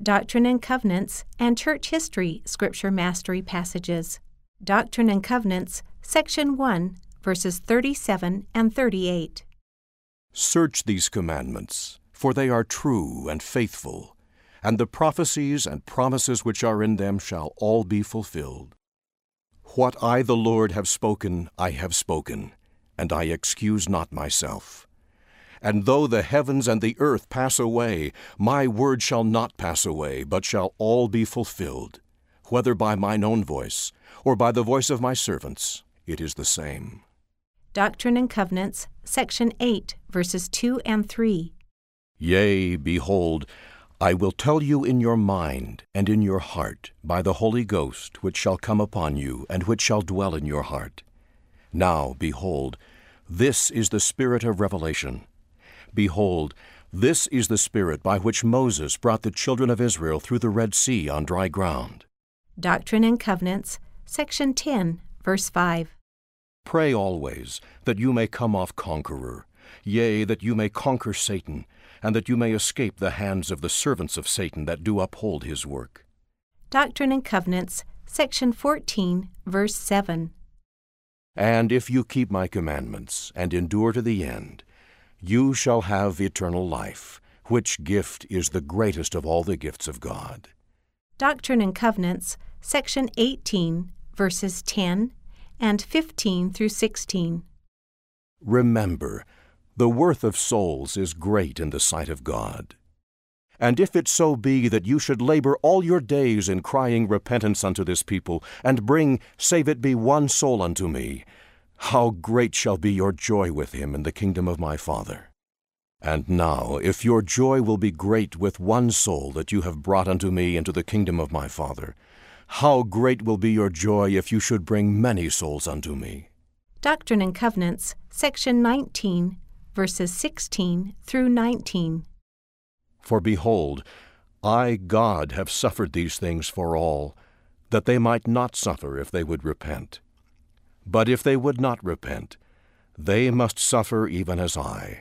Doctrine and Covenants and Church History Scripture Mastery Passages. Doctrine and Covenants, Section 1, verses 37 and 38. Search these commandments, for they are true and faithful, and the prophecies and promises which are in them shall all be fulfilled. What I, the Lord, have spoken, I have spoken, and I excuse not myself. And though the heavens and the earth pass away, my word shall not pass away, but shall all be fulfilled. Whether by mine own voice, or by the voice of my servants, it is the same. Doctrine and Covenants, Section 8, verses 2 and 3. Yea, behold, I will tell you in your mind and in your heart by the Holy Ghost, which shall come upon you, and which shall dwell in your heart. Now, behold, this is the spirit of revelation. Behold, this is the spirit by which Moses brought the children of Israel through the Red Sea on dry ground. Doctrine and Covenants, Section 10, verse 5. Pray always that you may come off conqueror, yea, that you may conquer Satan, and that you may escape the hands of the servants of Satan that do uphold his work. Doctrine and Covenants, Section 14, verse 7. And if you keep my commandments, and endure to the end, you shall have eternal life, which gift is the greatest of all the gifts of God. Doctrine and Covenants, Section 18, verses 10 and 15 through 16. Remember, the worth of souls is great in the sight of God. And if it so be that you should labor all your days in crying repentance unto this people, and bring, save it be one soul unto me, how great shall be your joy with him in the kingdom of my Father. And now, if your joy will be great with one soul that you have brought unto me into the kingdom of my Father, how great will be your joy if you should bring many souls unto me. Doctrine and Covenants, Section 19, verses 16 through 19. For behold, I, God, have suffered these things for all, that they might not suffer if they would repent. But if they would not repent, they must suffer even as I,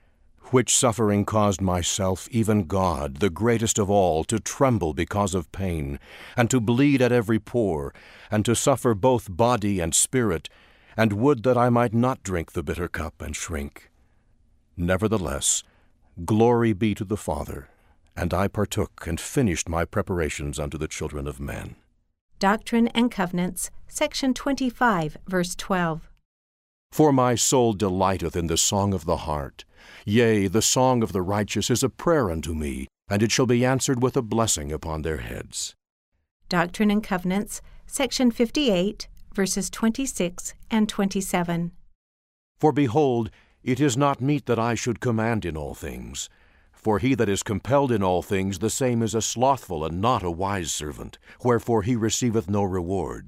which suffering caused myself, even God, the greatest of all, to tremble because of pain, and to bleed at every pore, and to suffer both body and spirit, and would that I might not drink the bitter cup and shrink. Nevertheless, glory be to the Father, and I partook and finished my preparations unto the children of men. Doctrine and Covenants, Section 25, verse 12. For my soul delighteth in the song of the heart. Yea, the song of the righteous is a prayer unto me, and it shall be answered with a blessing upon their heads. Doctrine and Covenants, Section 58, verses 26 and 27. For behold, it is not meet that I should command in all things. For he that is compelled in all things, the same is a slothful and not a wise servant, wherefore he receiveth no reward.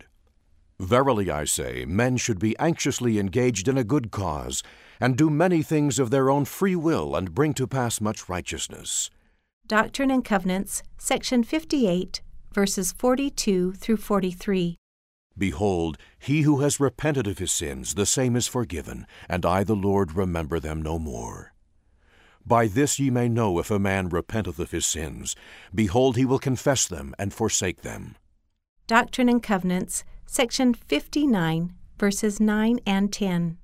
Verily I say, men should be anxiously engaged in a good cause, and do many things of their own free will, and bring to pass much righteousness. Doctrine and Covenants, Section 58, verses 42 through 43. Behold, he who has repented of his sins, the same is forgiven, and I the Lord remember them no more. By this ye may know if a man repenteth of his sins, behold, he will confess them and forsake them. Doctrine and Covenants, Section 59, verses 9 and 10.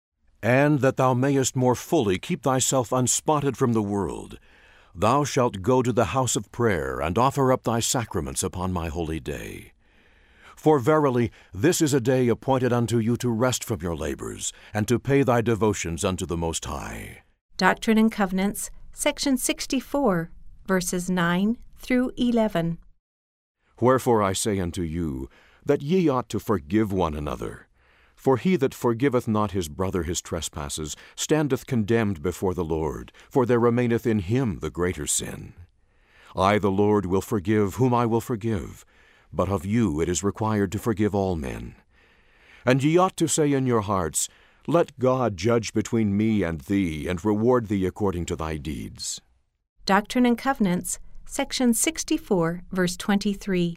And that thou mayest more fully keep thyself unspotted from the world, thou shalt go to the house of prayer, and offer up thy sacraments upon my holy day. For verily, this is a day appointed unto you to rest from your labors, and to pay thy devotions unto the Most High. Doctrine and Covenants, Section 64, verses 9 through 11. Wherefore I say unto you, that ye ought to forgive one another. For he that forgiveth not his brother his trespasses standeth condemned before the Lord, for there remaineth in him the greater sin. I, the Lord, will forgive whom I will forgive, but of you it is required to forgive all men. And ye ought to say in your hearts, Let God judge between me and thee, and reward thee according to thy deeds. Doctrine and Covenants, Section 64, verse 23.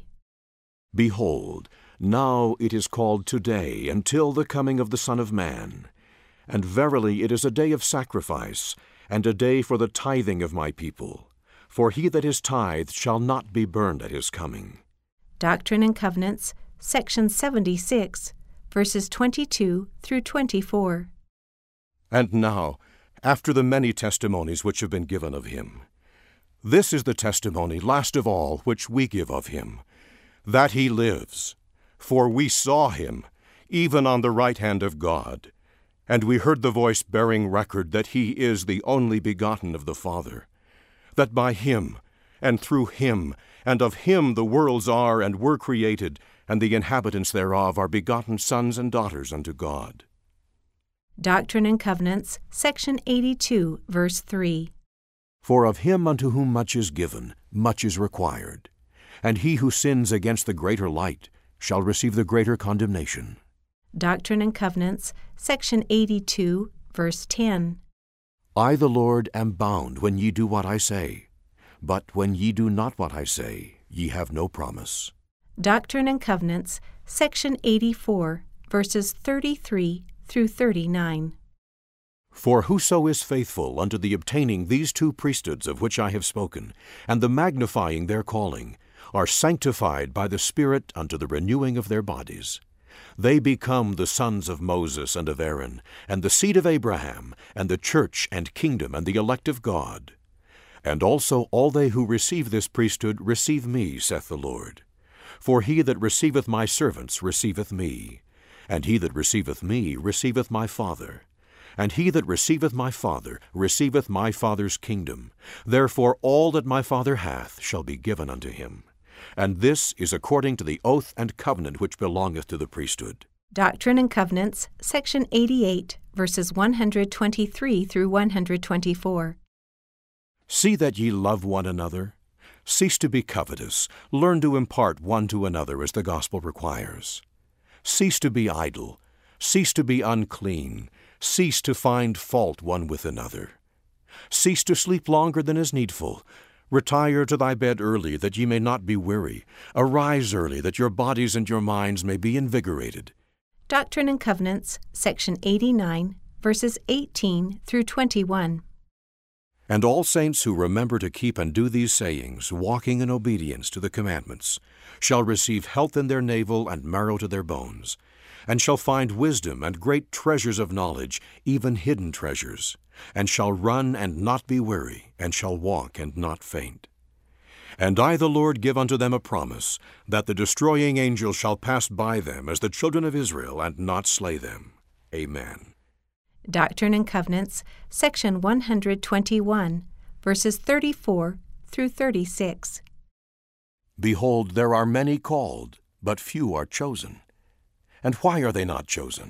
Behold, now it is called today, until the coming of the Son of Man. And verily it is a day of sacrifice, and a day for the tithing of my people. For he that is tithed shall not be burned at his coming. Doctrine and Covenants, section 76, verses 22 through 24. And now, after the many testimonies which have been given of him, this is the testimony, last of all, which we give of him, that he lives. For we saw him, even on the right hand of God, and we heard the voice bearing record that he is the only begotten of the Father, that by him, and through him, and of him the worlds are and were created, and the inhabitants thereof are begotten sons and daughters unto God. Doctrine and Covenants, section 82, verse 3. For of him unto whom much is given, much is required. And he who sins against the greater light shall receive the greater condemnation. Doctrine and Covenants, section 82, verse 10. I the Lord am bound when ye do what I say. But when ye do not what I say, ye have no promise. Doctrine and Covenants, section 84, verses 33 through 39. For whoso is faithful unto the obtaining these two priesthoods of which I have spoken, and the magnifying their calling, are sanctified by the Spirit unto the renewing of their bodies. They become the sons of Moses and of Aaron, and the seed of Abraham, and the church and kingdom and the elect of God. And also all they who receive this priesthood receive me, saith the Lord. For he that receiveth my servants receiveth me, and he that receiveth me receiveth my Father. And he that receiveth my Father receiveth my Father's kingdom. Therefore all that my Father hath shall be given unto him. And this is according to the oath and covenant which belongeth to the priesthood. Doctrine and Covenants, section 88, verses 123 through 124. See that ye love one another. Cease to be covetous. Learn to impart one to another as the gospel requires. Cease to be idle. Cease to be unclean. Cease to find fault one with another. Cease to sleep longer than is needful. Retire to thy bed early, that ye may not be weary. Arise early, that your bodies and your minds may be invigorated. Doctrine and Covenants, section 89, verses 18 through 21. And all saints who remember to keep and do these sayings, walking in obedience to the commandments, shall receive health in their navel and marrow to their bones, and shall find wisdom and great treasures of knowledge, even hidden treasures, and shall run and not be weary, and shall walk and not faint. And I the Lord give unto them a promise, that the destroying angel shall pass by them as the children of Israel, and not slay them. Amen. Doctrine and Covenants, section 121, verses 34 through 36. Behold, there are many called, but few are chosen. And why are they not chosen?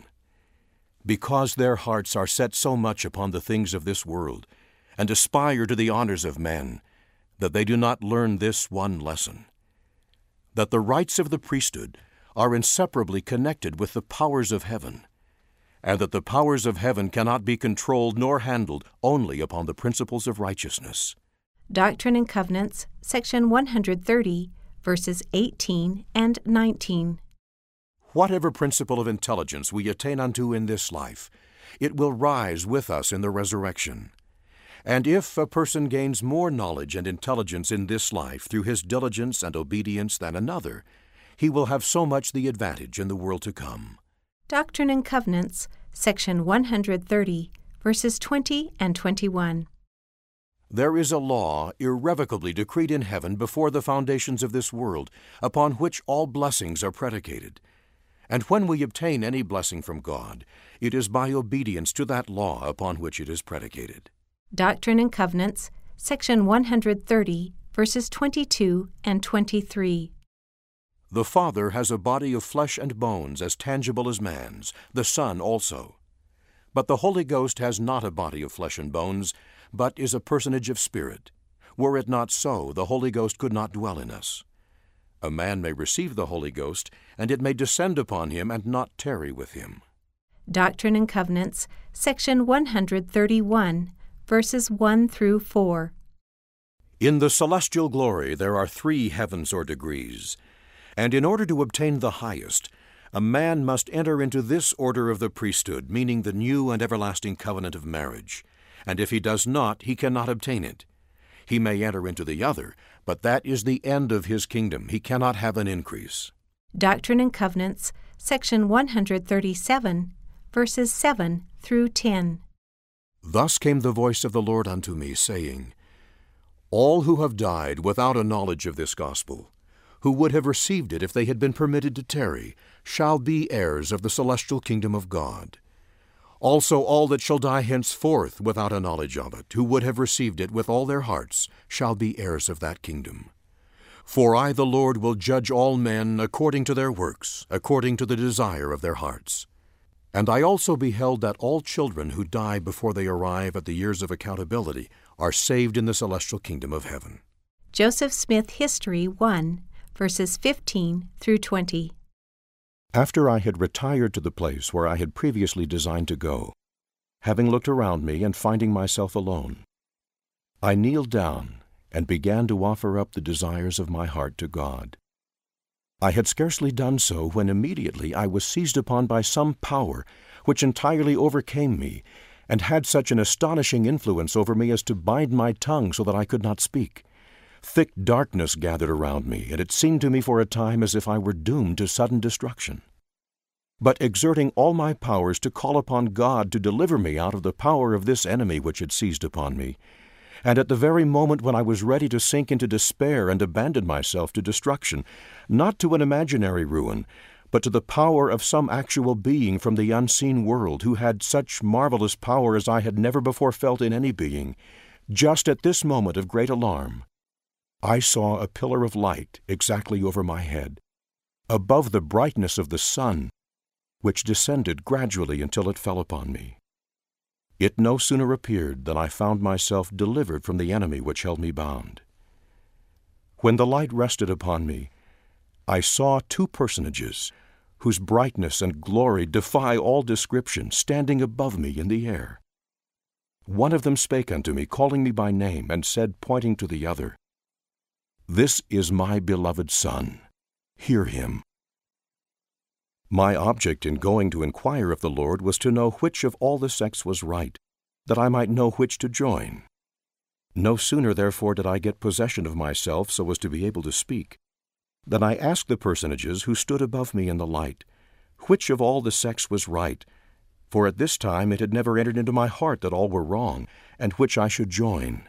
Because their hearts are set so much upon the things of this world, and aspire to the honors of men, that they do not learn this one lesson, that the rights of the priesthood are inseparably connected with the powers of heaven, and that the powers of heaven cannot be controlled nor handled only upon the principles of righteousness. Doctrine and Covenants, section 130, verses 18 and 19. Whatever principle of intelligence we attain unto in this life, it will rise with us in the resurrection. And if a person gains more knowledge and intelligence in this life through his diligence and obedience than another, he will have so much the advantage in the world to come. Doctrine and Covenants, section 130, verses 20 and 21. There is a law irrevocably decreed in heaven before the foundations of this world, upon which all blessings are predicated. And when we obtain any blessing from God, it is by obedience to that law upon which it is predicated. Doctrine and Covenants, section 130, verses 22 and 23. The Father has a body of flesh and bones as tangible as man's, the Son also. But the Holy Ghost has not a body of flesh and bones, but is a personage of spirit. Were it not so, the Holy Ghost could not dwell in us. A man may receive the Holy Ghost, and it may descend upon him and not tarry with him. Doctrine and Covenants, section 131, verses 1 through 4. In the celestial glory there are 3 heavens or degrees, and in order to obtain the highest, a man must enter into this order of the priesthood, meaning the new and everlasting covenant of marriage, and if he does not, he cannot obtain it. He may enter into the other, but that is the end of his kingdom. He cannot have an increase. Doctrine and Covenants, section 137, verses 7 through 10. Thus came the voice of the Lord unto me, saying, All who have died without a knowledge of this gospel, who would have received it if they had been permitted to tarry, shall be heirs of the celestial kingdom of God. Also all that shall die henceforth without a knowledge of it, who would have received it with all their hearts, shall be heirs of that kingdom. For I, the Lord, will judge all men according to their works, according to the desire of their hearts. And I also beheld that all children who die before they arrive at the years of accountability are saved in the celestial kingdom of heaven. Joseph Smith History 1, verses 15 through 20. After I had retired to the place where I had previously designed to go, having looked around me and finding myself alone, I kneeled down and began to offer up the desires of my heart to God. I had scarcely done so when immediately I was seized upon by some power which entirely overcame me and had such an astonishing influence over me as to bind my tongue so that I could not speak. Thick darkness gathered around me, and it seemed to me for a time as if I were doomed to sudden destruction. But exerting all my powers to call upon God to deliver me out of the power of this enemy which had seized upon me, and at the very moment when I was ready to sink into despair and abandon myself to destruction, not to an imaginary ruin, but to the power of some actual being from the unseen world who had such marvelous power as I had never before felt in any being, just at this moment of great alarm, I saw a pillar of light exactly over my head, above the brightness of the sun, which descended gradually until it fell upon me. It no sooner appeared than I found myself delivered from the enemy which held me bound. When the light rested upon me, I saw two personages, whose brightness and glory defy all description, standing above me in the air. One of them spake unto me, calling me by name, and said, pointing to the other, This is my beloved Son. Hear him. My object in going to inquire of the Lord was to know which of all the sects was right, that I might know which to join. No sooner, therefore, did I get possession of myself so as to be able to speak, than I asked the personages who stood above me in the light, which of all the sects was right, for at this time it had never entered into my heart that all were wrong, and which I should join.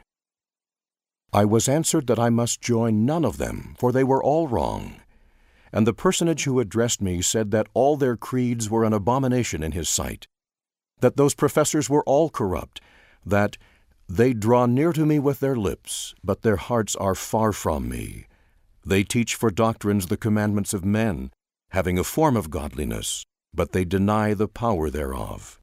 I was answered that I must join none of them, for they were all wrong. And the personage who addressed me said that all their creeds were an abomination in his sight, that those professors were all corrupt, that they draw near to me with their lips, but their hearts are far from me. They teach for doctrines the commandments of men, having a form of godliness, but they deny the power thereof.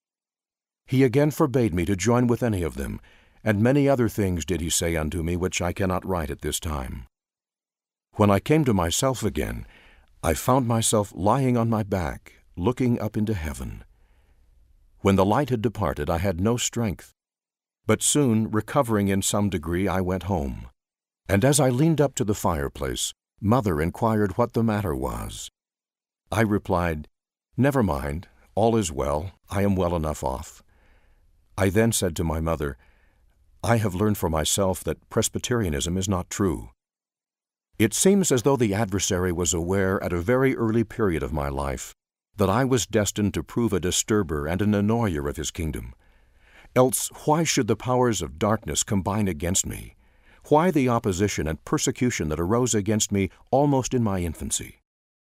He again forbade me to join with any of them, and many other things did he say unto me, which I cannot write at this time. When I came to myself again, I found myself lying on my back, looking up into heaven. When the light had departed, I had no strength, but soon, recovering in some degree, I went home. And as I leaned up to the fireplace, Mother inquired what the matter was. I replied, Never mind, all is well, I am well enough off. I then said to my mother, I have learned for myself that Presbyterianism is not true. It seems as though the adversary was aware at a very early period of my life that I was destined to prove a disturber and an annoyer of his kingdom. Else why should the powers of darkness combine against me? Why the opposition and persecution that arose against me almost in my infancy?